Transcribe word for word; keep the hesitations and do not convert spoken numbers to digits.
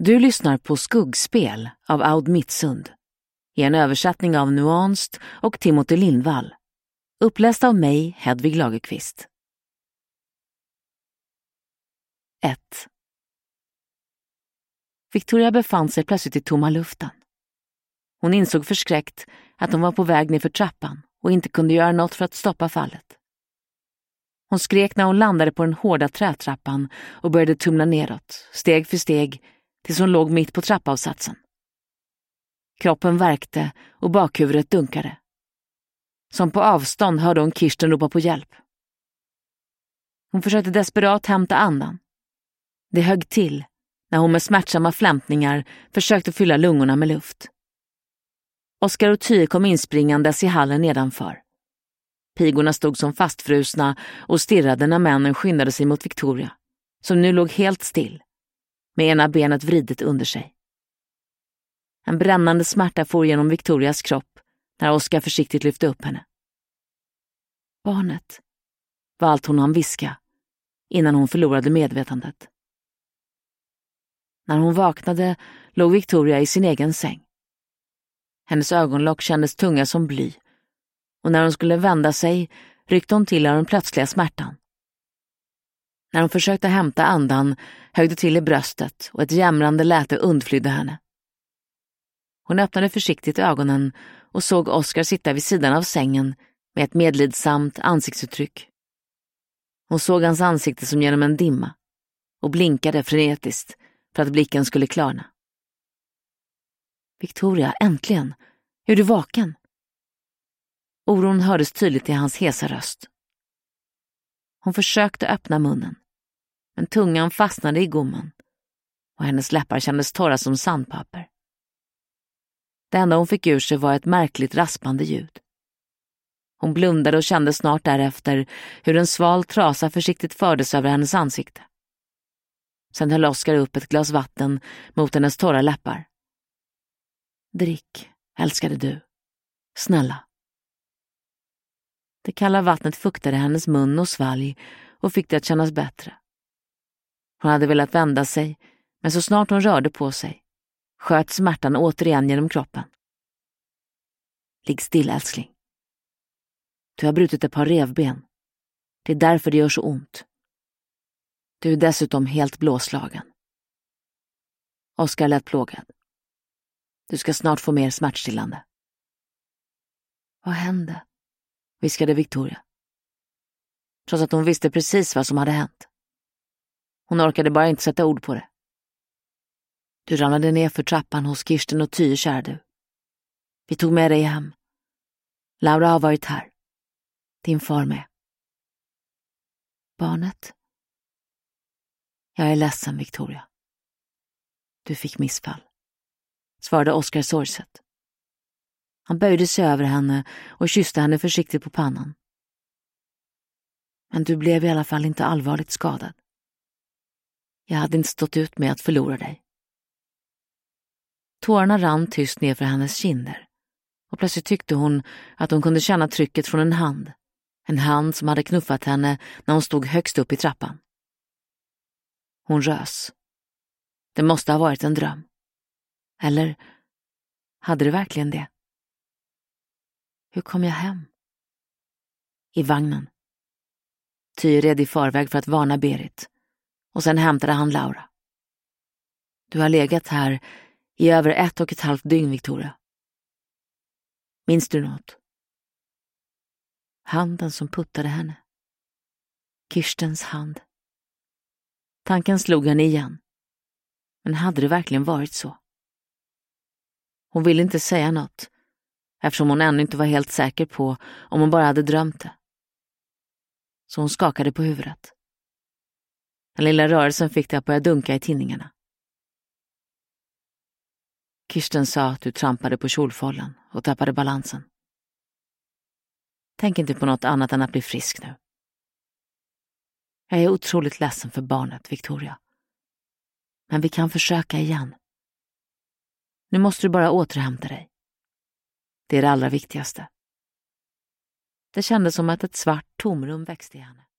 Du lyssnar på Skuggspel av Aud Mittsund, i en översättning av Nuanced och Timothy Lindvall. Uppläst av mig, Hedvig Lagerqvist. ett. Victoria befann sig plötsligt i tomma luften. Hon insåg förskräckt att hon var på väg ner för trappan och inte kunde göra något för att stoppa fallet. Hon skrek när hon landade på den hårda trätrappan och började tumla neråt, steg för steg, tills hon låg mitt på trappavsatsen. Kroppen värkte och bakhuvudet dunkade. Som på avstånd hörde hon Kirsten ropa på hjälp. Hon försökte desperat hämta andan. Det högg till när hon med smärtsamma flämtningar försökte fylla lungorna med luft. Oskar och Ty kom inspringandes i hallen nedanför. Pigorna stod som fastfrusna och stirrade när männen skyndade sig mot Victoria, som nu låg helt still, med ena benet vridet under sig. En brännande smärta for genom Victorias kropp när Oskar försiktigt lyfte upp henne. Barnet, var allt hon hann viska innan hon förlorade medvetandet. När hon vaknade låg Victoria i sin egen säng. Hennes ögonlock kändes tunga som bly, och när hon skulle vända sig ryckte hon till av den plötsliga smärtan. När hon försökte hämta andan högg det till i bröstet och ett jämrande läte undflydde henne. Hon öppnade försiktigt ögonen och såg Oskar sitta vid sidan av sängen med ett medlidsamt ansiktsuttryck. Hon såg hans ansikte som genom en dimma och blinkade frenetiskt för att blicken skulle klarna. Victoria, äntligen! Är du vaken? Oron hördes tydligt i hans hesa röst. Hon försökte öppna munnen, men tungan fastnade i gommen och hennes läppar kändes torra som sandpapper. Det enda hon fick ur sig var ett märkligt raspande ljud. Hon blundade och kände snart därefter hur en sval trasa försiktigt fördes över hennes ansikte. Sen höll Oskar upp ett glas vatten mot hennes torra läppar. Drick, älskade du. Snälla. Det kalla vattnet fuktade hennes mun och svalg och fick det att kännas bättre. Hon hade velat vända sig, men så snart hon rörde på sig sköt smärtan återigen genom kroppen. Ligg still, älskling. Du har brutit ett par revben. Det är därför det gör så ont. Du är dessutom helt blåslagen. Oskar lät plågad. Du ska snart få mer smärtstillande. Vad hände? Viskade Victoria. Trots att hon visste precis vad som hade hänt. Hon orkade bara inte sätta ord på det. Du ramlade ner för trappan hos Kirsten och Ty, kära du. Vi tog med dig hem. Laura har varit här. Din far med. Barnet? Jag är ledsen, Victoria. Du fick missfall, svarade Oskar sorgset. Han böjde sig över henne och kysste henne försiktigt på pannan. Men du blev i alla fall inte allvarligt skadad. Jag hade inte stått ut med att förlora dig. Tårarna rann tyst ner för hennes kinder och plötsligt tyckte hon att hon kunde känna trycket från en hand. En hand som hade knuffat henne när hon stod högst upp i trappan. Hon rös. Det måste ha varit en dröm. Eller hade det verkligen det? Hur kom jag hem? I vagnen. Ty red i förväg för att varna Berit. Och sen hämtade han Laura. Du har legat här i över ett och ett halvt dygn, Victoria. Minns du något? Handen som puttade henne. Kirstens hand. Tanken slog henne igen. Men hade det verkligen varit så? Hon ville inte säga något, eftersom hon ännu inte var helt säker på om hon bara hade drömt det. Så hon skakade på huvudet. Den lilla rörelsen fick det att börja dunka i tinningarna. Kirsten sa att du trampade på kjolfållen och tappade balansen. Tänk inte på något annat än att bli frisk nu. Jag är otroligt ledsen för barnet, Victoria. Men vi kan försöka igen. Nu måste du bara återhämta dig. Det är det allra viktigaste. Det kändes som att ett svart tomrum växte i henne.